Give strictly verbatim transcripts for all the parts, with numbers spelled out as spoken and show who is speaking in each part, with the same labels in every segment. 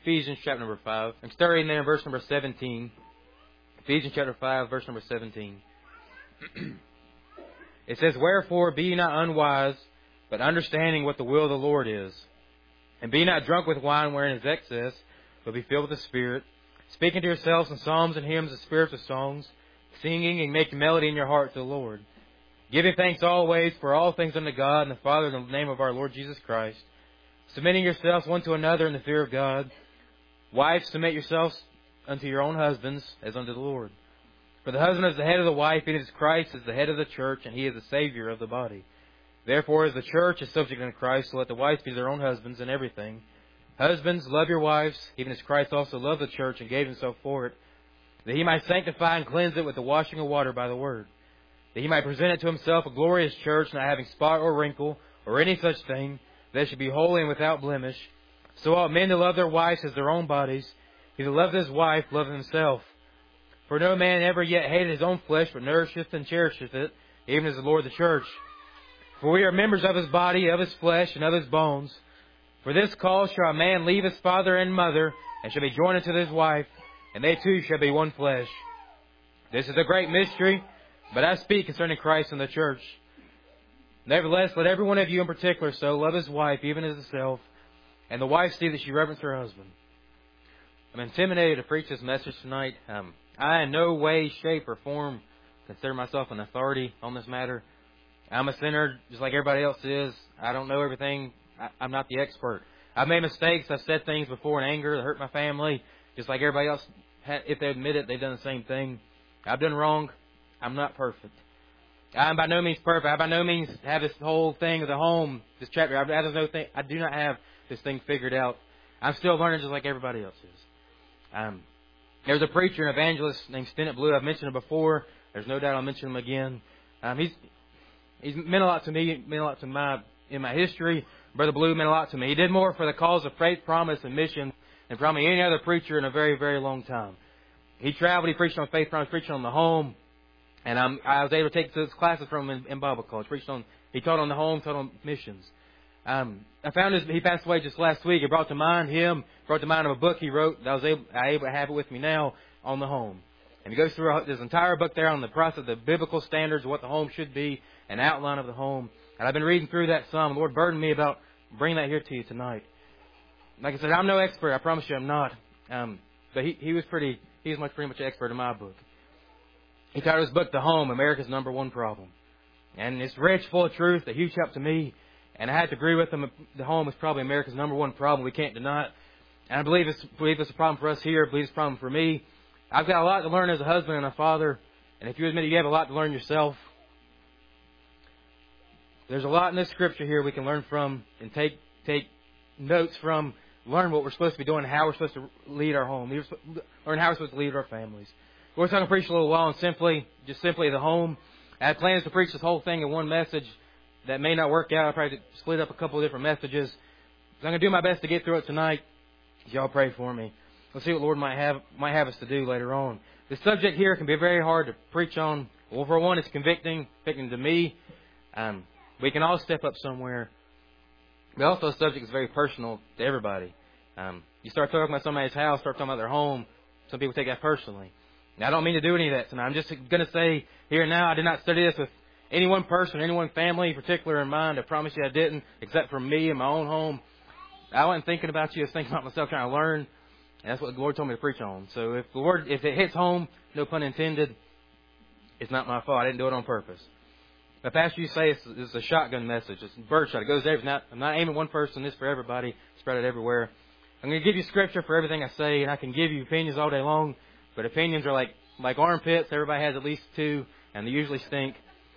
Speaker 1: Ephesians chapter number five. I'm starting there in verse number seventeen. Ephesians chapter five, verse number seventeen. It says, "Wherefore be ye not unwise, but understanding what the will of the Lord is. And be not drunk with wine wherein is excess, but be filled with the Spirit, speaking to yourselves in psalms and hymns and spiritual songs, singing and making melody in your heart to the Lord, giving thanks always for all things unto God and the Father in the name of our Lord Jesus Christ, submitting yourselves one to another in the fear of God. Wives, submit yourselves unto your own husbands as unto the Lord. For the husband is the head of the wife, even as Christ is the head of the church, and he is the Savior of the body. Therefore, as the church is subject unto Christ, so let the wives be their own husbands in everything. Husbands, love your wives, even as Christ also loved the church and gave himself for it, that he might sanctify and cleanse it with the washing of water by the word, that he might present it to himself a glorious church, not having spot or wrinkle or any such thing, that it should be holy and without blemish. So ought men to love their wives as their own bodies. He that loveth his wife loveth himself. For no man ever yet hated his own flesh, but nourisheth and cherisheth it, even as the Lord the church. For we are members of his body, of his flesh, and of his bones. For this cause shall a man leave his father and mother, and shall be joined unto his wife, and they two shall be one flesh. This is a great mystery, but I speak concerning Christ and the church. Nevertheless, let every one of you in particular so love his wife, even as himself, and the wife see that she reverence her husband." I'm intimidated to preach this message tonight. Um, I in no way, shape, or form consider myself an authority on this matter. I'm a sinner just like everybody else is. I don't know everything. I, I'm not the expert. I've made mistakes. I've said things before in anger that hurt my family, just like everybody else. If they admit it, they've done the same thing. I've done wrong. I'm not perfect. I'm by no means perfect. I by no means have this whole thing of the home, this chapter. I, I, no thing, I do not have this thing figured out. I'm still learning just like everybody else is. Um, there was a preacher and evangelist named Stennett Blue. I've mentioned him before. There's no doubt I'll mention him again. Um, he's he's meant a lot to me, meant a lot to my in my history. Brother Blue meant a lot to me. He did more for the cause of faith, promise, and mission than probably any other preacher in a very, very long time. He traveled. He preached on faith, promise, preached on the home. And um, I was able to take those classes from him in, in Bible college. Preached on, he taught on the home, taught on missions. Um, I found his, he passed away just last week. It brought to mind him, brought to mind of a book he wrote that I was able, I able to have it with me now on the home. And he goes through this entire book there on the process, the biblical standards of what the home should be, an outline of the home. And I've been reading through that some. The Lord burdened me about bringing that here to you tonight. Like I said, I'm no expert. I promise you I'm not. Um, but he, he was pretty, he was much pretty much an expert in my book. He titled his book, The Home, America's Number One Problem. And it's rich, full of truth, a huge help to me. And I had to agree with him. The home is probably America's number one problem. We can't deny it. And I believe it's, believe it's a problem for us here. I believe it's a problem for me. I've got a lot to learn as a husband and a father. And if you admit you have a lot to learn yourself, there's a lot in this scripture here we can learn from and take take notes from, learn what we're supposed to be doing, how we're supposed to lead our home, learn how we're supposed to lead our families. We're going to preach a little while on simply, just simply the home. I had plans to preach this whole thing in one message. That may not work out. I'll probably split up a couple of different messages. So I'm going to do my best to get through it tonight. Y'all pray for me. We'll see what the Lord might have might have us to do later on. The subject here can be very hard to preach on. Well, for one, it's convicting, convicting to me. Um, we can all step up somewhere. But also the subject is very personal to everybody. Um, you start talking about somebody's house, start talking about their home, some people take that personally. Now, I don't mean to do any of that tonight. I'm just going to say here and now, I did not study this with any one person, any one family in particular in mind. I promise you I didn't, except for me and my own home. I wasn't thinking about you. I was thinking about myself, trying to learn. And that's what the Lord told me to preach on. So if the Lord, if it hits home, no pun intended, it's not my fault. I didn't do it on purpose. But Pastor, you say it's, it's a shotgun message. It's a birdshot. It goes there. Not, I'm not aiming one person. This for everybody. Spread it everywhere. I'm going to give you scripture for everything I say, and I can give you opinions all day long. But opinions are like like armpits. Everybody has at least two, and they usually stink.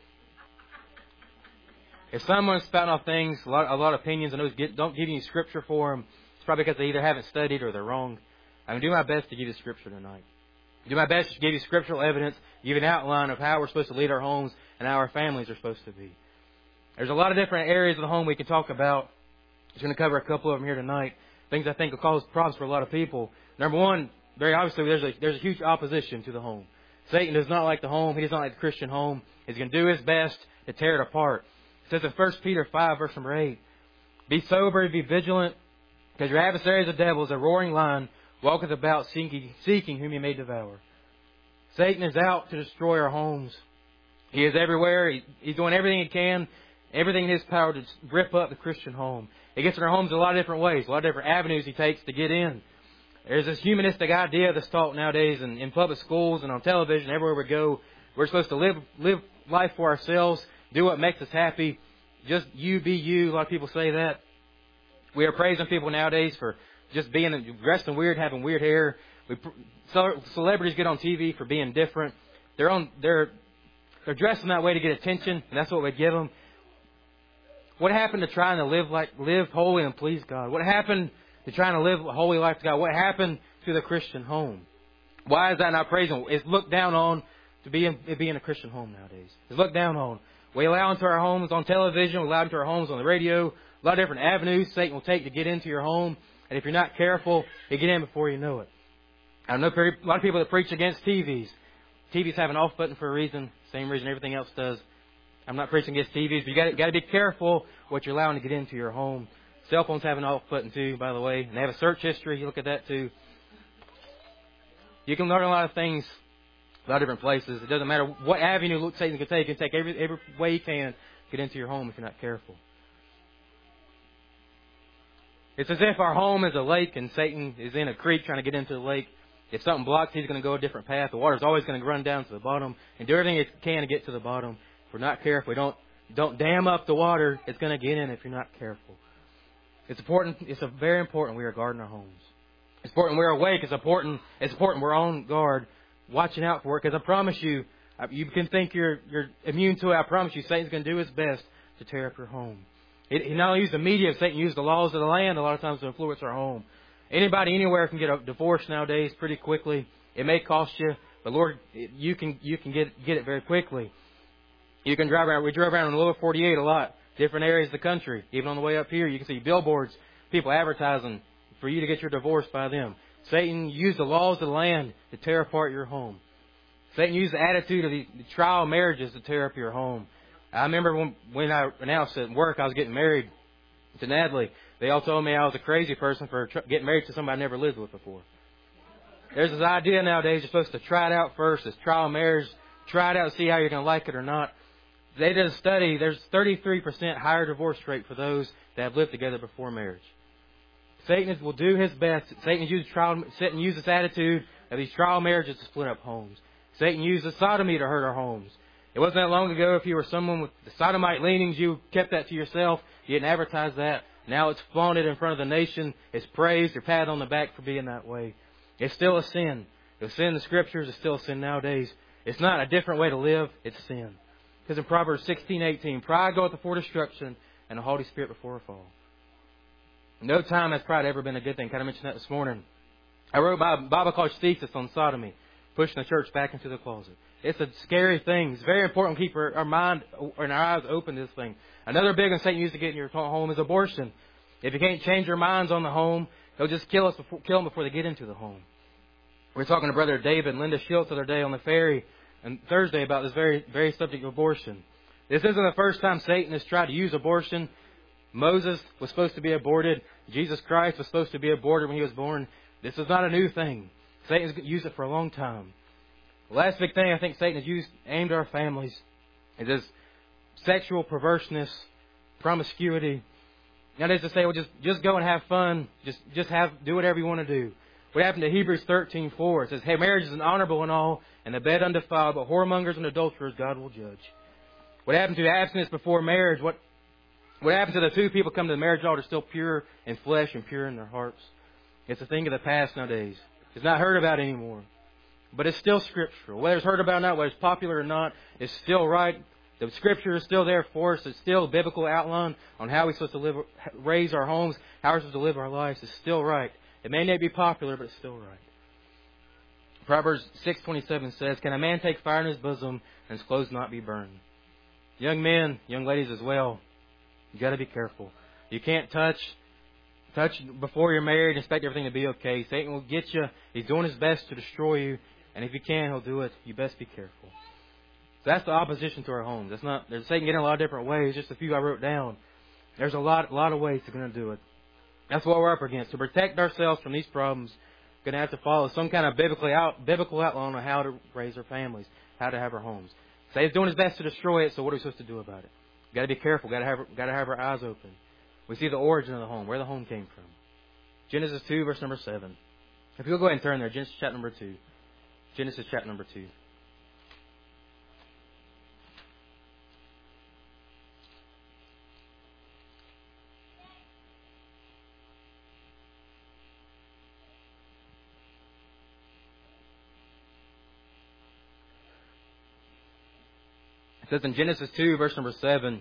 Speaker 1: If someone's spouting off things, a lot, a lot of opinions, and those get, don't give you scripture for them, it's probably because they either haven't studied or they're wrong. I'm going to do my best to give you scripture tonight. Do my best to give you scriptural evidence, give an outline of how we're supposed to lead our homes and how our families are supposed to be. There's a lot of different areas of the home we can talk about. I'm just going to cover a couple of them here tonight. Things I think will cause problems for a lot of people. Number one, very obviously, there's a, there's a huge opposition to the home. Satan does not like the home. He does not like the Christian home. He's going to do his best to tear it apart. It says in First Peter five, verse number eight, be sober, be vigilant. Because your adversary is the devil, is a roaring lion, walketh about seeking, seeking whom he may devour. Satan is out to destroy our homes. He is everywhere. He, he's doing everything he can, everything in his power to rip up the Christian home. He gets in our homes in a lot of different ways, a lot of different avenues he takes to get in. There's this humanistic idea that's taught nowadays in, in public schools and on television, everywhere we go. We're supposed to live live life for ourselves, do what makes us happy, just you be you. A lot of people say that. We are praising people nowadays for just being dressing weird, having weird hair. We, celebrities get on T V for being different. They're on they're they're dressing that way to get attention, and that's what we give them. What happened to trying to live like live holy and please God? What happened to trying to live a holy life to God? What happened to the Christian home? Why is that not praising? It's looked down on to be in, it be in a Christian home nowadays. It's looked down on. We allow into our homes on television. We allow into our homes on the radio. A lot of different avenues Satan will take to get into your home. And if you're not careful, he'll get in before you know it. I know a lot of people that preach against T Vs. T Vs have an off button for a reason. Same reason everything else does. I'm not preaching against T Vs, but you got got to be careful what you're allowing to get into your home. Cell phones have an off button too, by the way, and they have a search history. You look at that too. You can learn a lot of things, a lot of different places. It doesn't matter what avenue Satan can take. He can take every every way he can to get into your home if you're not careful. It's as if our home is a lake and Satan is in a creek trying to get into the lake. If something blocks, he's going to go a different path. The water's always going to run down to the bottom and do everything it can to get to the bottom. If we're not careful, we don't don't dam up the water, it's going to get in if you're not careful. It's important. It's a very important we are guarding our homes. It's important we're awake. It's important. It's important we're on guard, watching out for it. Because I promise you, you can think you're you're immune to it. I promise you, Satan's going to do his best to tear up your home. It, he not only used the media, Satan used the laws of the land a lot of times to influence our home. Anybody anywhere can get a divorce nowadays pretty quickly. It may cost you, but Lord, you can you can get get it very quickly. You can drive around. We drove around in the lower forty-eight a lot, different areas of the country. Even on the way up here, you can see billboards, people advertising for you to get your divorce by them. Satan used the laws of the land to tear apart your home. Satan used the attitude of the, the trial marriages to tear up your home. I remember when, when I announced at work I was getting married to Natalie. They all told me I was a crazy person for tr- getting married to somebody I never lived with before. There's this idea nowadays you're supposed to try it out first. This trial marriage, try it out and see how you're going to like it or not. They did a study. There's thirty-three percent higher divorce rate for those that have lived together before marriage. Satan will do his best. Satan uses trial. Satan uses this attitude of these trial marriages to split up homes. Satan uses sodomy to hurt our homes. It wasn't that long ago if you were someone with the sodomite leanings, you kept that to yourself. You didn't advertise that. Now it's flaunted in front of the nation. It's praised or patted on the back for being that way. It's still a sin. It's sin in the Scriptures. It's still a sin nowadays. It's not a different way to live. It's sin. Because in Proverbs sixteen eighteen, pride goeth before destruction, and a haughty spirit before a fall. No time has pride ever been a good thing. Kind of mentioned that this morning. I wrote a Bible college thesis on sodomy, pushing the church back into the closet. It's a scary thing. It's very important to keep our, our mind and our eyes open to this thing. Another big one Satan used to get in your home is abortion. If you can't change your minds on the home, he'll just kill us before, kill them before they get into the home. We were talking to Brother David and Linda Schultz the other day on the ferry and Thursday about this very, very subject of abortion. This isn't the first time Satan has tried to use abortion. Moses was supposed to be aborted. Jesus Christ was supposed to be aborted when he was born. This is not a new thing. Satan's used it for a long time. The last big thing I think Satan has used aimed at our families is this sexual perverseness, promiscuity. That is to say, well, just just go and have fun. Just just have do whatever you want to do. What happened to Hebrews thirteen four? It says, "Hey, marriage is an honorable and all, and the bed undefiled, but whoremongers and adulterers God will judge." What happened to abstinence before marriage? What what happened to the two people come to the marriage altar still pure in flesh and pure in their hearts? It's a thing of the past nowadays. It's not heard about anymore. But it's still scriptural. Whether it's heard about or not, whether it's popular or not, it's still right. The Scripture is still there for us. It's still a biblical outline on how we're supposed to live, raise our homes, how we're supposed to live our lives. It's still right. It may not be popular, but it's still right. Proverbs six twenty-seven says, "Can a man take fire in his bosom and his clothes not be burned?" Young men, young ladies as well, you got to be careful. You can't touch touch before you're married and expect everything to be okay. Satan will get you. He's doing his best to destroy you, and if he can, he'll do it. You best be careful. So that's the opposition to our homes. That's not. There's Satan getting a lot of different ways. Just a few I wrote down. There's a lot, a lot of ways they're going to do it. That's what we're up against. To protect ourselves from these problems, we're going to have to follow some kind of biblical out, biblical outline on how to raise our families, how to have our homes. Satan's doing his best to destroy it, so what are we supposed to do about it? We've got to be careful. We've got to have, got to have our eyes open. We see the origin of the home, where the home came from. Genesis two, verse number seven. If you'll go ahead and turn there, Genesis chapter number two. Genesis chapter number two. It says in Genesis two, verse number seven,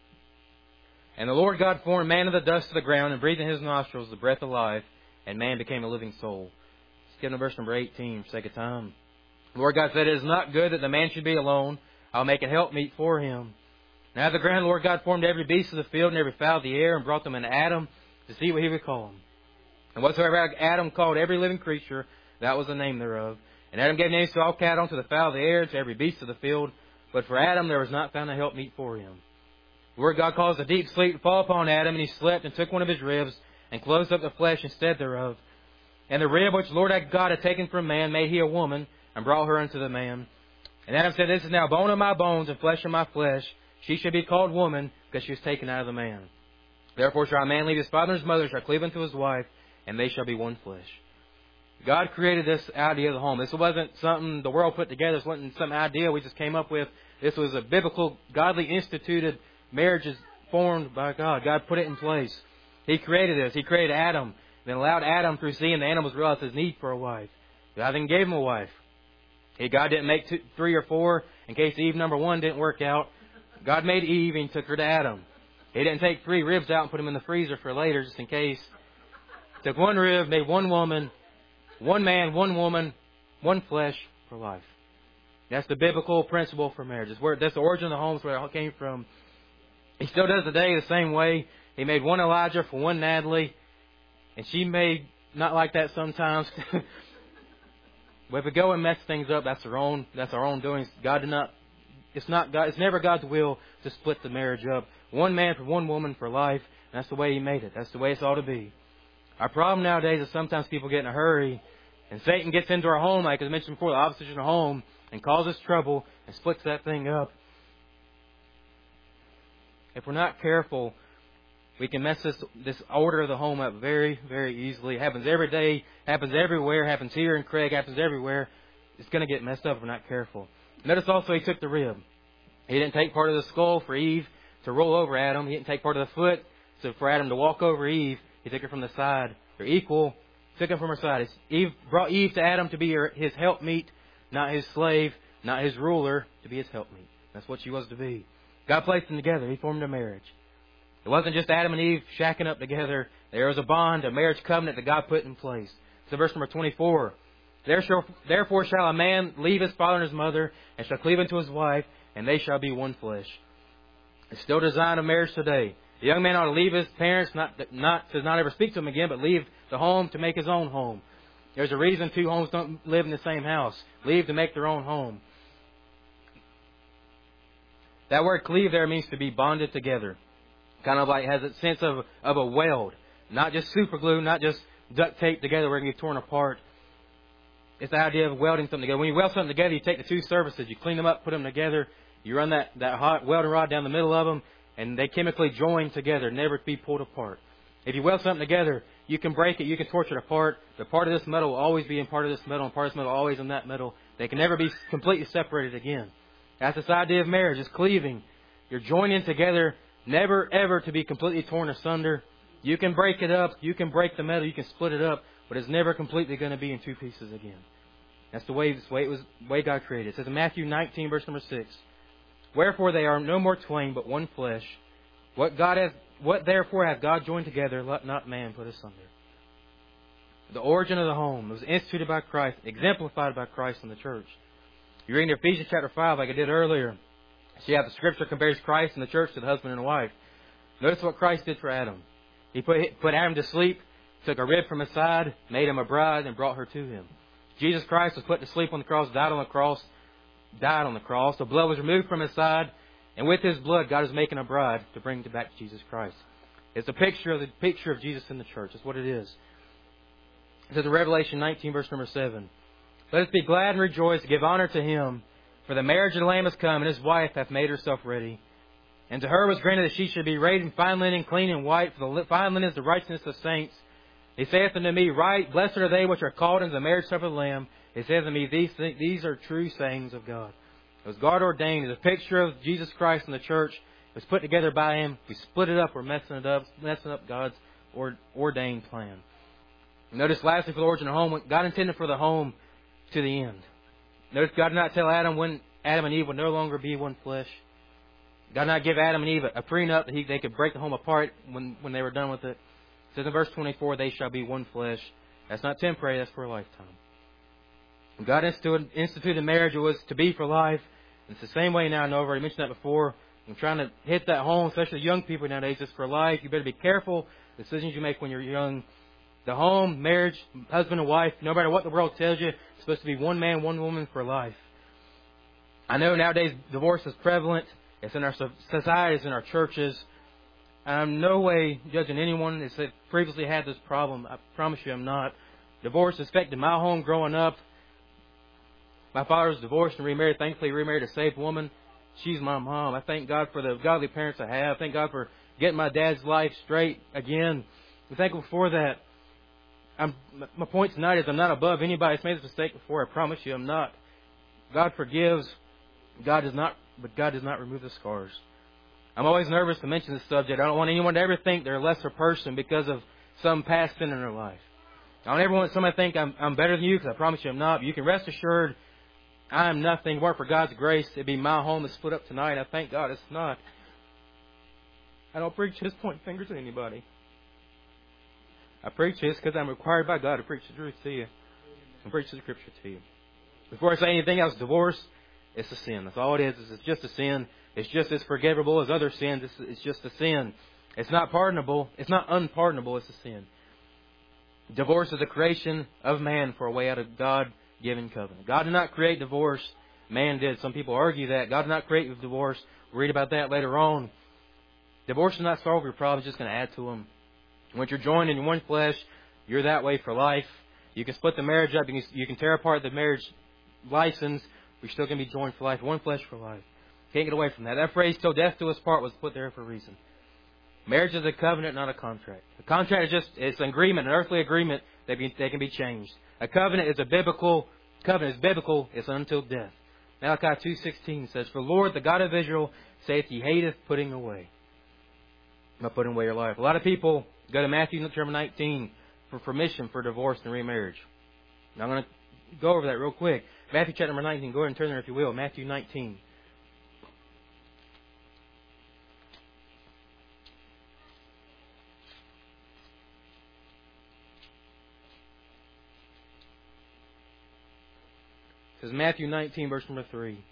Speaker 1: "And the Lord God formed man of the dust of the ground, and breathed in his nostrils the breath of life, and man became a living soul." Skip to verse number eighteen for sake of time. The Lord God said, "It is not good that the man should be alone. I'll make a helpmeet for him." Now the ground, the Lord God formed every beast of the field and every fowl of the air, and brought them unto Adam to see what he would call them. And whatsoever Adam called every living creature, that was the name thereof. And Adam gave names to all cattle, to the fowl of the air, to every beast of the field. But for Adam there was not found a helpmeet for him. The Lord God caused a deep sleep to fall upon Adam, and he slept, and took one of his ribs, and closed up the flesh instead thereof. And the rib which the Lord God had taken from man made he a woman, and brought her unto the man. And Adam said, "This is now bone of my bones, and flesh of my flesh. She shall be called woman, because she was taken out of the man. Therefore shall a man leave his father and his mother, shall cleave unto his wife, and they shall be one flesh." God created this idea of the home. This wasn't something the world put together. This wasn't some idea we just came up with. This was a biblical, godly instituted marriage is formed by God. God put it in place. He created this. He created Adam, then allowed Adam, through seeing the animals, realize his need for a wife. God then gave him a wife. He, God didn't make two, three or four in case Eve number one didn't work out. God made Eve and took her to Adam. He didn't take three ribs out and put them in the freezer for later just in case. Took one rib, made one woman, one man, one woman, one flesh for life. That's the biblical principle for marriage. It's where, that's the origin of the homes, where it all came from. He still does today the same way. He made one Elijah for one Natalie, and she made not like that sometimes. But if we go and mess things up, that's our own. That's our own doings. God did not. It's not God. It's never God's will to split the marriage up. One man for one woman for life. And that's the way He made it. That's the way it's ought to be. Our problem nowadays is sometimes people get in a hurry, and Satan gets into our home, like I mentioned before, the opposition of home, and causes trouble and splits that thing up. If we're not careful, we can mess this this order of the home up very, very easily. It happens every day, happens everywhere, happens here in Craig, happens everywhere. It's going to get messed up if we're not careful. Notice also He took the rib. He didn't take part of the skull for Eve to roll over Adam. He didn't take part of the foot so for Adam to walk over Eve. He took it from the side. They're equal. Took it from her side. Eve brought Eve to Adam to be his helpmeet, not his slave, not his ruler, to be his helpmeet. That's what she was to be. God placed them together. He formed a marriage. It wasn't just Adam and Eve shacking up together. There was a bond, a marriage covenant that God put in place. So verse number twenty-four. Therefore shall a man leave his father and his mother, and shall cleave unto his wife, and they shall be one flesh. It's still designed of marriage today. The young man ought to leave his parents, not, not to not ever speak to them again, but leave the home to make his own home. There's a reason two homes don't live in the same house. Leave to make their own home. That word cleave there means to be bonded together. Kind of like has a sense of, of a weld. Not just super glue, not just duct tape together where it can be torn apart. It's the idea of welding something together. When you weld something together, you take the two surfaces, you clean them up, put them together, you run that, that hot welding rod down the middle of them, and they chemically join together, never to be pulled apart. If you weld something together, you can break it, you can torch it apart. The part of this metal will always be in part of this metal, and part of this metal always in that metal. They can never be completely separated again. That's this idea of marriage, is cleaving. You're joining together, never ever to be completely torn asunder. You can break it up, you can break the metal, you can split it up, but it's never completely going to be in two pieces again. That's the way, the way it was, the way God created it. It says in Matthew nineteen, verse number six, "Wherefore they are no more twain, but one flesh. What God has, what therefore hath God joined together, let not man put asunder." The origin of the home was instituted by Christ, exemplified by Christ in the church. You read in Ephesians chapter five, like I did earlier. See how the Scripture compares Christ and the church to the husband and wife. Notice what Christ did for Adam. He put put Adam to sleep, took a rib from his side, made him a bride, and brought her to him. Jesus Christ was put to sleep on the cross, died on the cross, died on the cross. The blood was removed from his side, and with his blood, God is making a bride to bring back to Jesus Christ. It's a picture of the picture of Jesus in the church. That's what it is. It says in Revelation nineteen, verse number seven, "Let us be glad and rejoice, give honor to Him, for the marriage of the Lamb is come, and His wife hath made herself ready. And to her was granted that she should be arrayed in fine linen, clean and white, for the fine linen is the righteousness of saints. He saith unto me, Right, blessed are they which are called into the marriage supper of the Lamb. He saith unto me, These th- these are true sayings of God." It was God ordained. It's a picture of Jesus Christ in the church. It was put together by Him. If we split it up, we're messing it up, messing up God's or, ordained plan. Notice lastly for the origin of home, God intended for the home to the end. Notice God did not tell Adam when Adam and Eve would no longer be one flesh. God did not give Adam and Eve a prenup that he, they could break the home apart when, when they were done with it. It says in verse twenty-four, "They shall be one flesh." That's not temporary, that's for a lifetime. When God instituted, instituted marriage, it was to be for life. And it's the same way now. I know I've already mentioned that before. I'm trying to hit that home, especially young people nowadays. It's for life. You better be careful. The decisions you make when you're young. The home, marriage, husband and wife, no matter what the world tells you, it's supposed to be one man, one woman for life. I know nowadays divorce is prevalent. It's in our society, it's in our churches. I'm no way judging anyone that's previously had this problem. I promise you I'm not. Divorce affected my home growing up. My father was divorced and remarried. Thankfully, he remarried a saved woman. She's my mom. I thank God for the godly parents I have. Thank God for getting my dad's life straight again. I'm thankful for that. I'm, my point tonight is I'm not above anybody that's made this mistake before. I promise you I'm not. God forgives. God does not, but God does not remove the scars. I'm always nervous to mention this subject. I don't want anyone to ever think they're a lesser person because of some past sin in their life. I don't ever want somebody to think I'm, I'm better than you, because I promise you I'm not. But you can rest assured I am nothing. If it weren't for God's grace, it'd be my home that's split up tonight. I thank God it's not. I don't preach this pointing fingers at anybody. I preach this because I'm required by God to preach the truth to you and preach the Scripture to you. Before I say anything else, divorce, it's a sin. That's all it is. It's just a sin. It's just as forgivable as other sins. It's, it's just a sin. It's not pardonable. It's not unpardonable. It's a sin. Divorce is a creation of man for a way out of God-given covenant. God did not create divorce. Man did. Some people argue that. God did not create divorce. We'll read about that later on. Divorce does not solve your problems. It's just going to add to them. Once you're joined in one flesh, you're that way for life. You can split the marriage up. You can, you can tear apart the marriage license. We're still going to be joined for life. One flesh for life. Can't get away from that. That phrase, "till death do us part," was put there for a reason. Marriage is a covenant, not a contract. A contract is just, it's an agreement, an earthly agreement that be, they can be changed. A covenant is a biblical, covenant is biblical, it's until death. Malachi two sixteen says, "For Lord, the God of Israel, saith, He hateth putting away." Not putting away your life. A lot of people go to Matthew chapter nineteen for permission for divorce and remarriage. Now I'm going to go over that real quick. Matthew chapter nineteen, go ahead and turn there if you will. Matthew nineteen. It says Matthew nineteen, verse number three.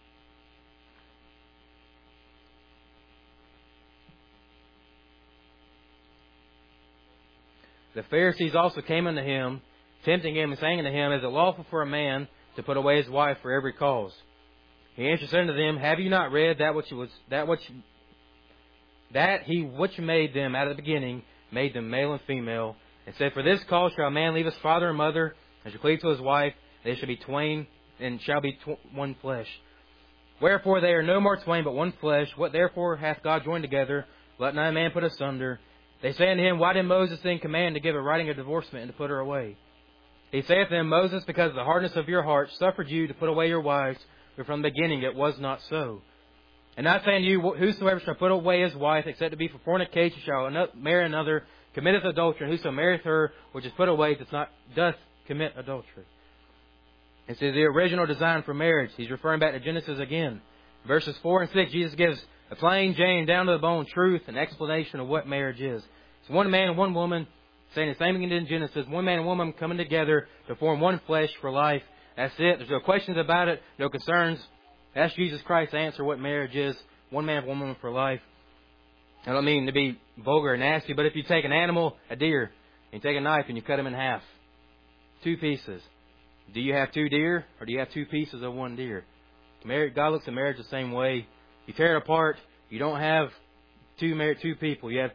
Speaker 1: "The Pharisees also came unto him, tempting him and saying unto him, Is it lawful for a man to put away his wife for every cause? He answered unto them, Have you not read that which was that which that he which made them out of the beginning made them male and female, and said, For this cause shall a man leave his father and mother, and shall cleave to his wife, they shall be twain, and shall be tw- one flesh. Wherefore they are no more twain, but one flesh. What therefore hath God joined together, let not a man put asunder. They say unto him, Why did Moses then command to give a writing of divorcement and to put her away? He saith to them, Moses, because of the hardness of your heart, suffered you to put away your wives, but from the beginning it was not so. And I say unto you, whosoever shall put away his wife, except to be for fornication, shall marry another, committeth adultery, and whoso marrieth her, which is put away, does not doth commit adultery." It says the original design for marriage. He's referring back to Genesis again. Verses four and six, Jesus gives a plain Jane, down to the bone truth and explanation of what marriage is. It's one man and one woman, saying the same thing in Genesis. One man and woman coming together to form one flesh for life. That's it. There's no questions about it, no concerns. That's Jesus Christ's answer what marriage is. One man and one woman for life. I don't mean to be vulgar and nasty, but if you take an animal, a deer, and you take a knife and you cut him in half, two pieces, do you have two deer or do you have two pieces of one deer? Marriage, God looks at marriage the same way. You tear it apart, you don't have two married two people. You have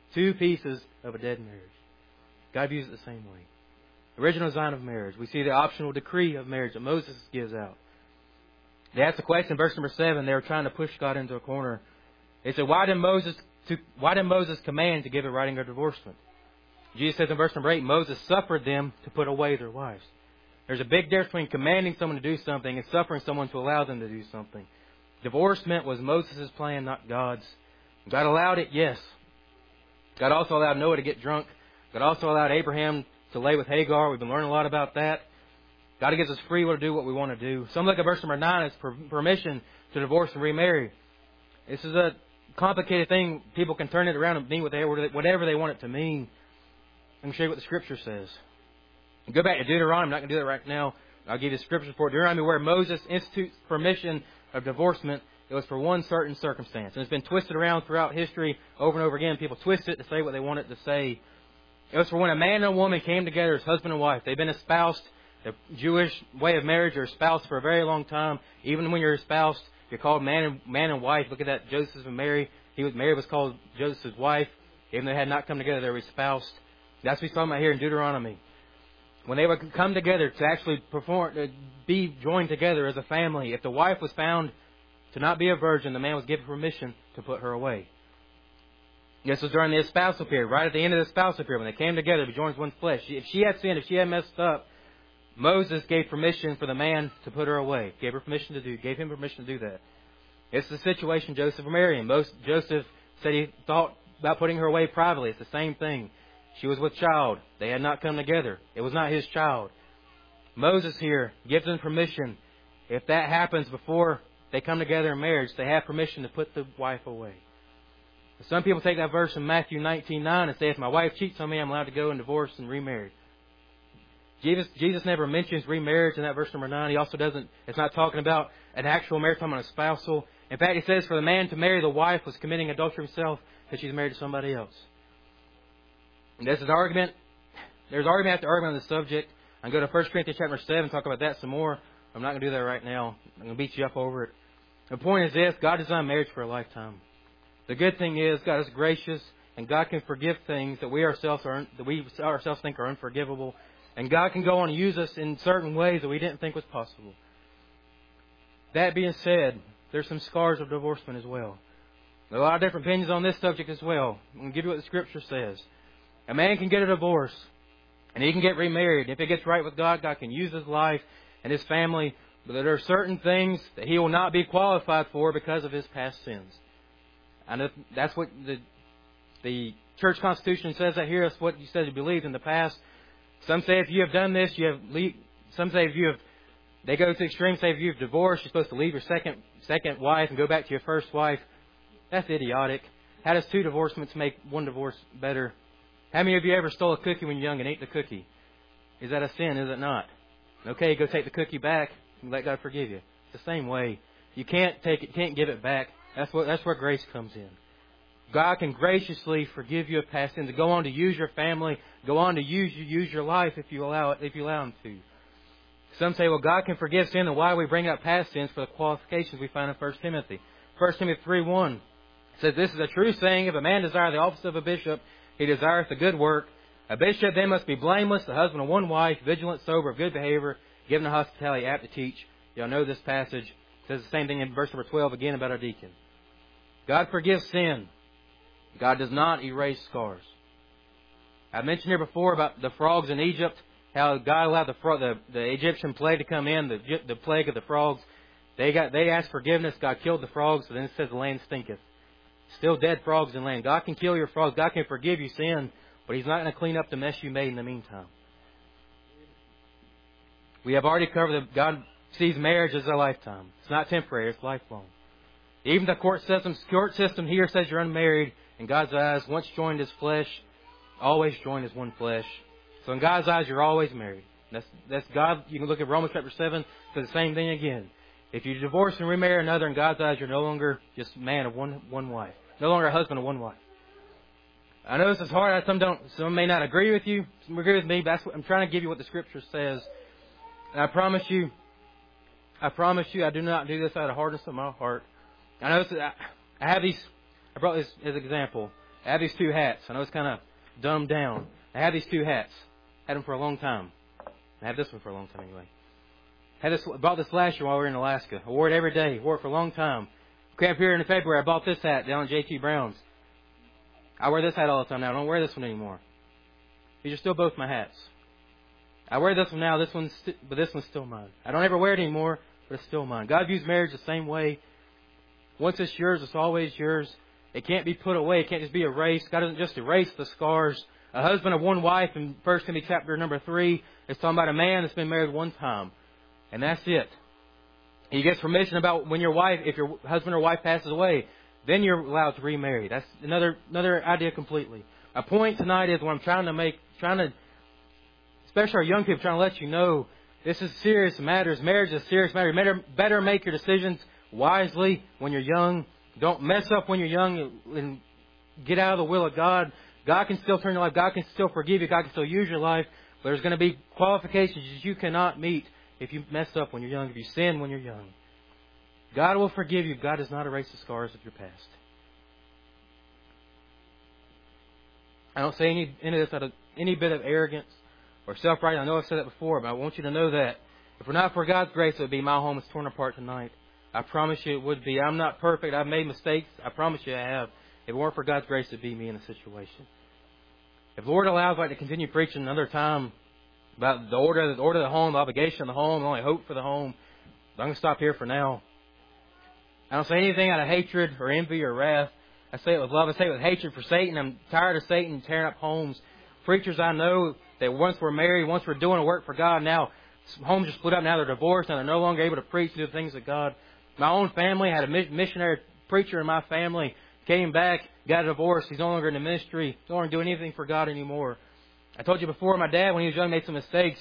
Speaker 1: Two pieces of a dead marriage. God views it the same way. Original design of marriage. We see the optional decree of marriage that Moses gives out. They asked the question, verse number seven. They were trying to push God into a corner. They said, "Why did Moses to, why did Moses command to give a writing of divorcement?" Jesus says in verse number eight, Moses suffered them to put away their wives. There's a big difference between commanding someone to do something and suffering someone to allow them to do something. Divorcement was Moses' plan, not God's. God allowed it, yes. God also allowed Noah to get drunk. God also allowed Abraham to lay with Hagar. We've been learning a lot about that. God gives us free will to do what we want to do. Some look at verse number nine as permission to divorce and remarry. This is a complicated thing. People can turn it around and mean whatever they want it to mean. Let me show you what the Scripture says. Go back to Deuteronomy. I'm not going to do that right now. I'll give you the Scripture for Deuteronomy where Moses institutes permission of divorcement. It was for one certain circumstance. And it's been twisted around throughout history over and over again. People twist it to say what they want it to say. It was for when a man and a woman came together as husband and wife. They've been espoused. The Jewish way of marriage, you're espoused for a very long time. Even when you're espoused, you're called man and, man and wife. Look at that, Joseph and Mary. He was Mary was called Joseph's wife. Even though they had not come together, they were espoused. That's what he's talking about here in Deuteronomy. When they would come together to actually perform, to be joined together as a family, if the wife was found to not be a virgin, the man was given permission to put her away. This was during the espousal period, right at the end of the espousal period, when they came together to be joined as one flesh. If she had sinned, if she had messed up, Moses gave permission for the man to put her away. Gave her permission to do, gave him permission to do that. It's the situation Joseph and Mary in. Most Joseph said he thought about putting her away privately. It's the same thing. She was with child. They had not come together. It was not his child. Moses here gives them permission. If that happens before they come together in marriage, they have permission to put the wife away. Some people take that verse in Matthew nineteen nine and say, if my wife cheats on me, I'm allowed to go and divorce and remarry. Jesus, Jesus never mentions remarriage in that verse number nine. He also doesn't, it's not talking about an actual marriage, talking about a spousal. In fact, he says for the man to marry the wife was committing adultery himself because she's married to somebody else. And this is argument. There's argument after argument on this subject. I'm going to go to First Corinthians chapter seven and talk about that some more. I'm not going to do that right now. I'm going to beat you up over it. The point is this, God designed marriage for a lifetime. The good thing is God is gracious and God can forgive things that we ourselves are that we ourselves think are unforgivable. And God can go on and use us in certain ways that we didn't think was possible. That being said, there's some scars of divorcement as well. There are a lot of different opinions on this subject as well. I'm going to give you what the Scripture says. A man can get a divorce and he can get remarried. If he gets right with God, God can use his life and his family. But there are certain things that he will not be qualified for because of his past sins. And that's what the the church constitution says that here. That's what you said you believed in the past. Some say if you have done this, you have. Le- some say if you have. They go to the extreme. Say if you have divorced, you're supposed to leave your second second wife and go back to your first wife. That's idiotic. How does two divorcements make one divorce better? How many of you ever stole a cookie when you're young and ate the cookie? Is that a sin? Is it not? Okay, go take the cookie back and let God forgive you. It's the same way. You can't take it. Can't give it back. That's what. That's where grace comes in. God can graciously forgive you of past sins. Go on to use your family. Go on to use use your life if you allow it. If you allow Him to. Some say, well, God can forgive sin, then why do we bring up past sins for the qualifications we find in First Timothy? First Timothy three one says, this is a true saying, if a man desire the office of a bishop, he desireth the good work. A bishop then must be blameless, the husband of one wife, vigilant, sober, of good behavior, given to hospitality, apt to teach. Y'all know this passage. It says the same thing in verse number twelve again about our deacon. God forgives sin. God does not erase scars. I mentioned here before about the frogs in Egypt, how God allowed the, fro- the, the Egyptian plague to come in, the, the plague of the frogs. They got they asked forgiveness. God killed the frogs, and then it says the land stinketh. Still dead frogs in land. God can kill your frogs. God can forgive you sin, but He's not going to clean up the mess you made in the meantime. We have already covered that God sees marriage as a lifetime. It's not temporary. It's lifelong. Even the court system, court system here says you're unmarried. In God's eyes, once joined as flesh, always joined as one flesh. So in God's eyes, you're always married. That's that's God. You can look at Romans chapter seven. Says the same thing again. If you divorce and remarry another, in God's eyes, you're no longer just a man of one one wife. No longer a husband of one wife. I know this is hard. Some don't. Some may not agree with you. Some agree with me. But that's what, I'm trying to give you what the Scripture says. And I promise you, I promise you, I do not do this out of hardness of my heart. I know this, I, I have these. I brought this as an example. I have these two hats. I know it's kind of dumbed down. I have these two hats. Had them for a long time. I have this one for a long time anyway. Had this, bought this last year while we were in Alaska. I wore it every day. Wore it for a long time. Came up here in February. I bought this hat down at J T Brown's. I wear this hat all the time now. I don't wear this one anymore. These are still both my hats. I wear this one now. This one's, st- but this one's still mine. I don't ever wear it anymore, but it's still mine. God views marriage the same way. Once it's yours, it's always yours. It can't be put away. It can't just be erased. God doesn't just erase the scars. A husband of one wife in First Timothy chapter number three is talking about a man that's been married one time. And that's it. He gets permission about when your wife, if your husband or wife passes away, then you're allowed to remarry. That's another another idea completely. My point tonight is what I'm trying to make, trying to, especially our young people, trying to let you know this is serious matters. Marriage is a serious matter. You better, better make your decisions wisely when you're young. Don't mess up when you're young and get out of the will of God. God can still turn your life. God can still forgive you. God can still use your life. But there's going to be qualifications you cannot meet if you mess up when you're young, if you sin when you're young. God will forgive you. God does not erase the scars of your past. I don't say any, any of this out of any bit of arrogance or self-righteousness. I know I've said that before, but I want you to know that if we're not for God's grace, it would be my home is torn apart tonight. I promise you it would be. I'm not perfect. I've made mistakes. I promise you I have. If it weren't for God's grace, it would be me in the situation. If the Lord allows, I'd like to continue preaching another time about the order, the order of the home, the obligation of the home, the only hope for the home. But I'm going to stop here for now. I don't say anything out of hatred or envy or wrath. I say it with love. I say it with hatred for Satan. I'm tired of Satan tearing up homes. Preachers I know that once were married, once were doing a work for God, now homes are split up. Now they're divorced. Now they're no longer able to preach and do the things of God. My own family had a missionary preacher in my family. Came back, got a divorce. He's no longer in the ministry. He's no longer doing anything for God anymore. I told you before, my dad, when he was young, made some mistakes.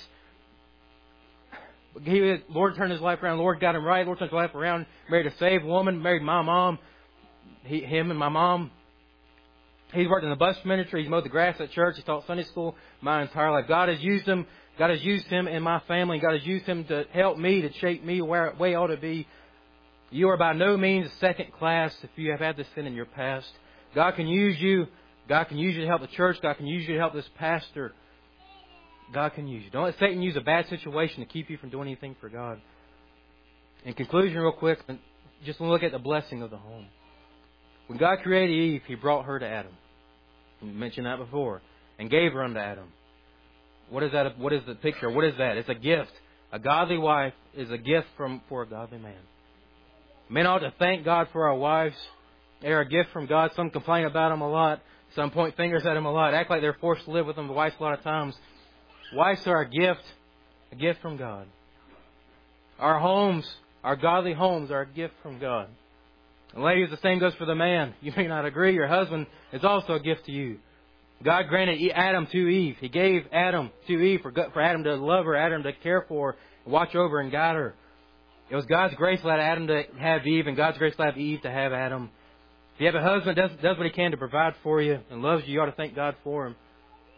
Speaker 1: He, Lord turned his life around. Lord got him right. Lord turned his life around. Married a saved woman. Married my mom. He, him and my mom. He's worked in the bus ministry. He's mowed the grass at church. He's taught Sunday school my entire life. God has used him. God has used him in my family. God has used him to help me, to shape me where, where I ought to be. You are by no means second class if you have had this sin in your past. God can use you. God can use you to help the church. God can use you to help this pastor. God can use you. Don't let Satan use a bad situation to keep you from doing anything for God. In conclusion, real quick, just look at the blessing of the home. When God created Eve, He brought her to Adam. We mentioned that before. And gave her unto Adam. What is that? What is the picture? What is that? It's a gift. A godly wife is a gift from for a godly man. Men ought to thank God for our wives. They're a gift from God. Some complain about them a lot. Some point fingers at them a lot. Act like they're forced to live with them. The wives a lot of times. Wives are a gift. A gift from God. Our homes, our godly homes are a gift from God. And ladies, the same goes for the man. You may not agree. Your husband is also a gift to you. God granted Adam to Eve. He gave Adam to Eve for, for Adam to love her, Adam to care for her, watch over and guide her. It was God's grace that allowed Adam to have Eve, and God's grace allowed Eve to have Adam. If you have a husband that does, does what he can to provide for you and loves you, you ought to thank God for him.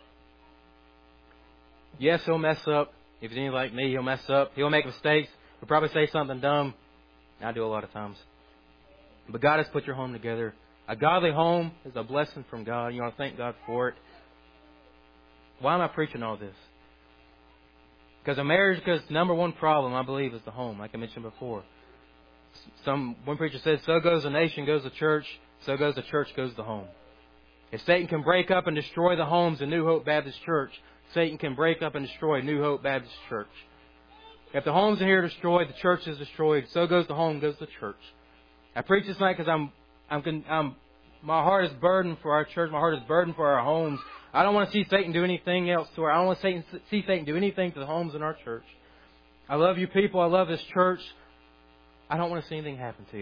Speaker 1: Yes, he'll mess up. If he's anything like me, he'll mess up. He'll make mistakes. He'll probably say something dumb. I do a lot of times. But God has put your home together. A godly home is a blessing from God. You ought to thank God for it. Why am I preaching all this? Because a marriage, because number one problem, I believe, is the home, like I mentioned before. Some one preacher said, so goes the nation, goes the church, so goes the church, goes the home. If Satan can break up and destroy the homes of New Hope Baptist Church, Satan can break up and destroy New Hope Baptist Church. If the homes are here destroyed, the church is destroyed, so goes the home, goes the church. I preach this night because I'm, I'm, I'm, my heart is burdened for our church. My heart is burdened for our homes. I don't want to see Satan do anything else to our. I don't want to Satan, see Satan do anything to the homes in our church. I love you people. I love this church. I don't want to see anything happen to you.